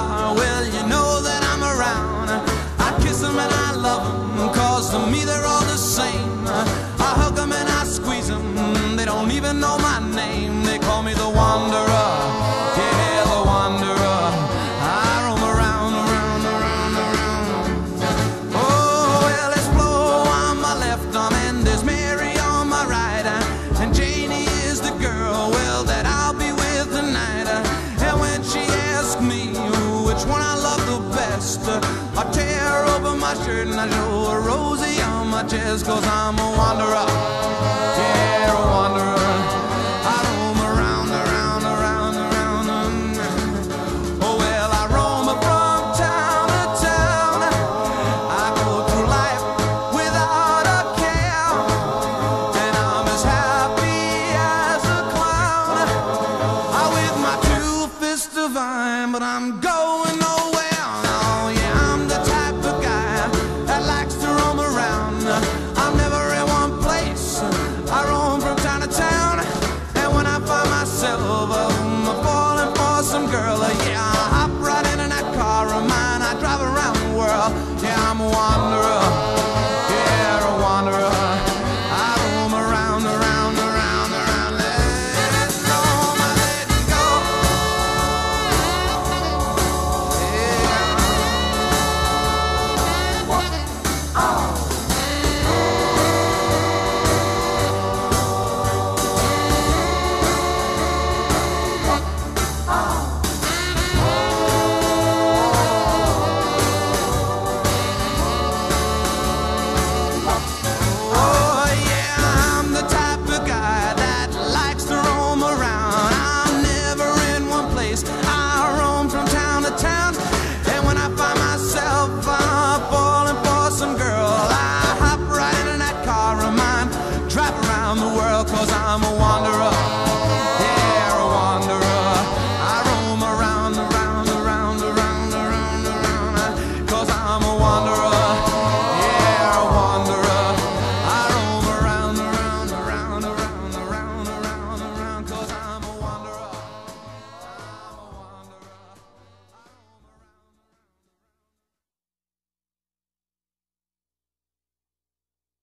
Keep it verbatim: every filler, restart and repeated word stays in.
are, well, you know that I'm around. I kiss them and I love them, cause to me they're all the same. I hug them and I squeeze them, they don't even know my name. They call me the wanderer, yeah, the wanderer. I roam around, around, around, around. Oh, well, there's Flo on my left arm and there's Mary on my right, and Janie is the girl, well, that I'll be with tonight. And when she asks me which one I love the best, I tear open my shirt and I show a Rosie on my chest, cause I'm a wanderer, yeah, a wanderer. I roam around, around, around, around. Oh, well, I roam from town to town. I go through life without a care, and I'm as happy as a clown. I with my two fists divine, but I'm going